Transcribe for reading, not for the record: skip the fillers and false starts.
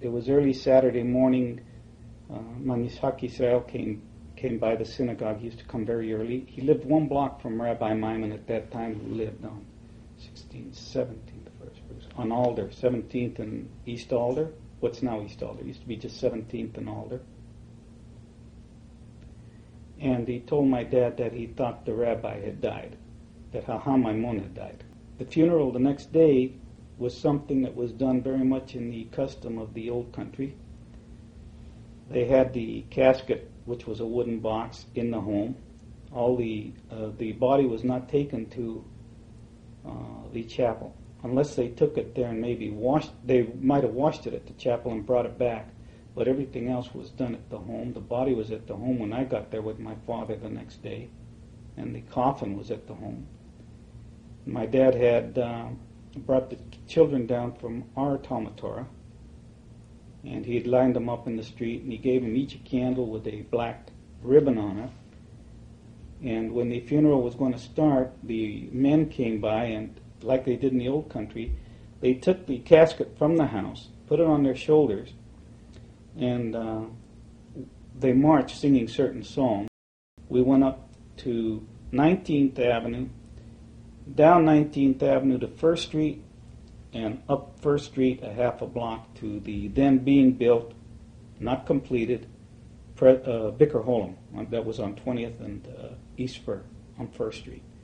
it was early Saturday morning. Manischak Israel came by the synagogue. He used to come very early. He lived one block from Rabbi Maimon at that time, who lived on 16th, 17th, on Alder, 17th and East Alder. What's now East Alder? It used to be just 17th and Alder. And he told my dad that he thought the rabbi had died, that Haham Maimon had died. The funeral the next day was something that was done very much in the custom of the old country. They had the casket, which was a wooden box, in the home. All the body was not taken to the chapel, unless they took it there and maybe washed. They might have washed it at the chapel and brought it back, but everything else was done at the home. The body was at the home when I got there with my father the next day, and the coffin was at the home. My dad had brought the children down from our Talmud Torah, and he had lined them up in the street, and he gave them each a candle with a black ribbon on it. And when the funeral was going to start, the men came by, and like they did in the old country, they took the casket from the house, put it on their shoulders, and they marched singing certain songs. We went up to 19th Avenue, down 19th Avenue to 1st Street, and up 1st Street a half a block to the then being built, not completed, Bicker Holm. That was on 20th and East Fir on 1st Street.